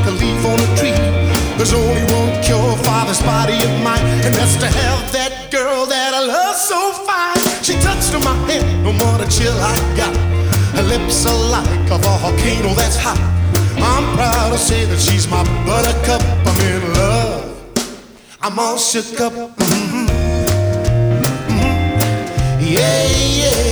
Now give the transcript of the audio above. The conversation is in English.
a leaf on a tree. There's only one cure for this body of mine, and that's to have that girl that I love so fine. She touched my hand, no more the chill I got. Her lips are like a volcano that's hot. I'm proud to say that she's my buttercup. I'm in love, I'm all shook up. Yeah, yeah.